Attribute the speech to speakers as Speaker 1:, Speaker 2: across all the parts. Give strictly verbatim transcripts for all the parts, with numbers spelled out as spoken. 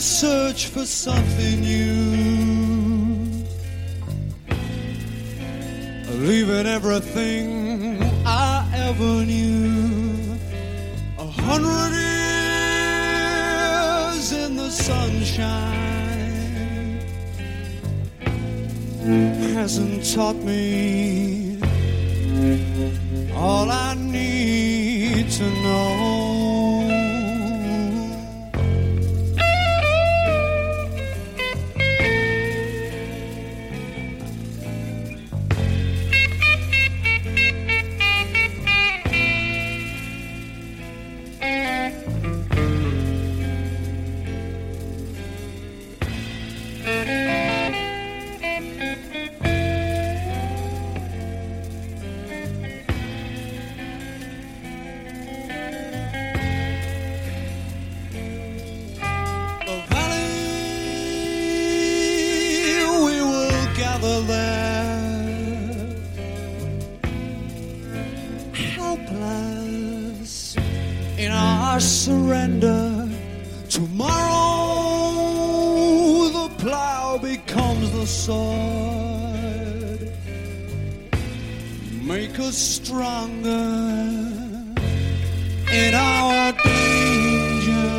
Speaker 1: search for something new, leaving everything I ever knew. A hundred years in the sunshine hasn't taught me all I need to know. Helpless in our surrender. Tomorrow the plow becomes the sword. Make us stronger in our danger.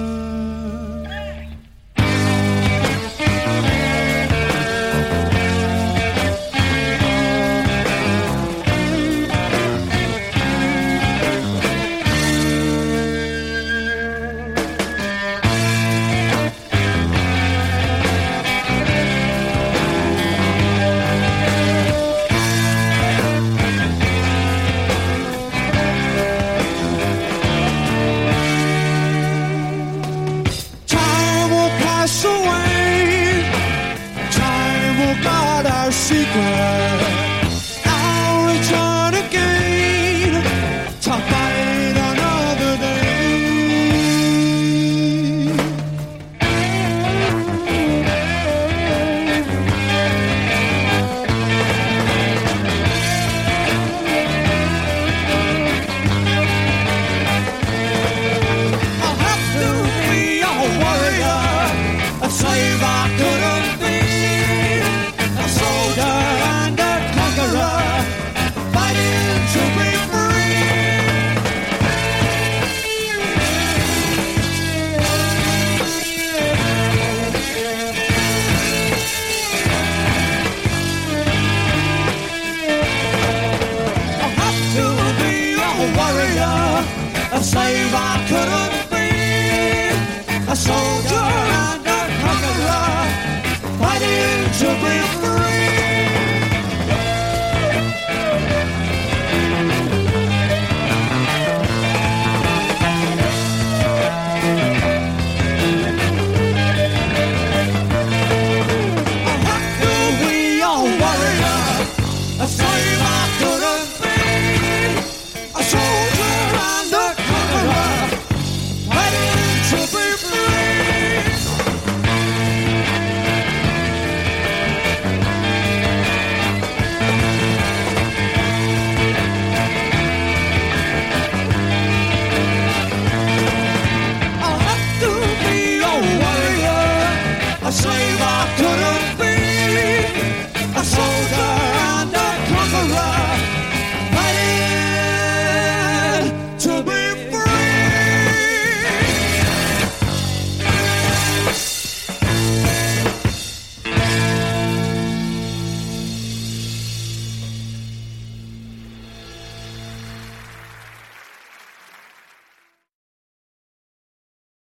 Speaker 1: Our secret, I'll return again to fight another day. I'll have to be a warrior, a slave I couldn't be. And a conqueror, fighting to be free. I have to be a warrior, a slave I couldn't